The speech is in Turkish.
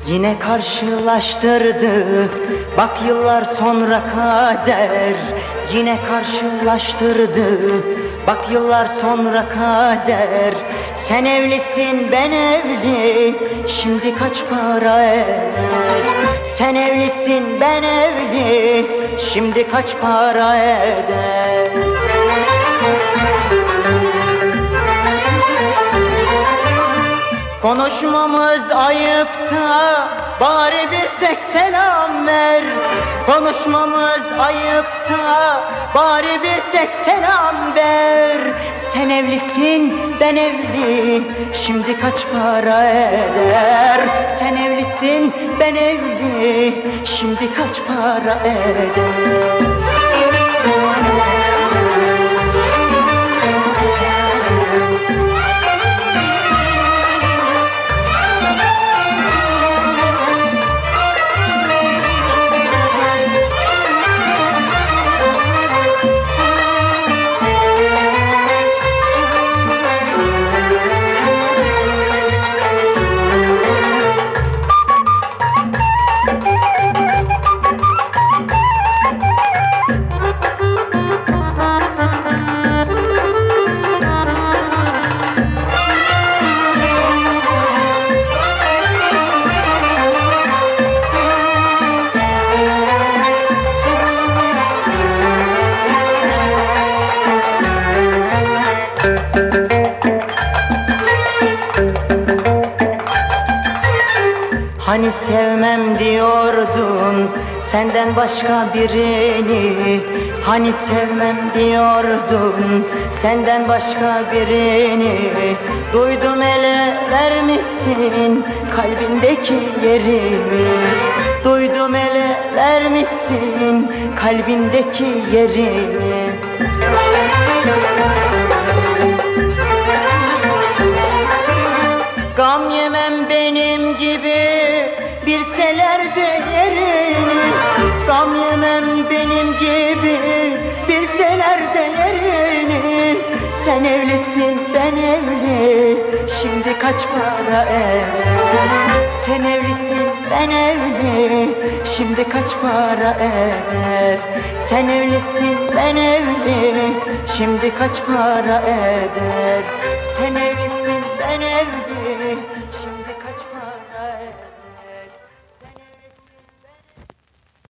Yine karşılaştırdı, bak yıllar sonra kader. Yine karşılaştırdı, bak yıllar sonra kader. Sen evlisin ben evli, şimdi kaç para eder? Sen evlisin ben evli, şimdi kaç para eder? Konuşmamız ayıpsa bari bir tek selam ver. Konuşmamız ayıpsa bari bir tek selam ver. Sen evlisin ben evli, şimdi kaç para eder? Sen evlisin ben evli, şimdi kaç para eder? Hani sevmem diyordun senden başka birini. Hani sevmem diyordun senden başka birini. Duydum ele vermişsin kalbindeki yerimi. Duydum ele vermişsin kalbindeki yerimi. Gam yemem benim gibi bilseler değerini. Gam yemem benim gibi bilseler değerini. Sen evlisin ben evli, şimdi kaç para eder? Sen evlisin ben evli, şimdi kaç para eder? Sen evlisin ben evli, şimdi kaç para eder? Sen evlisin ben evli,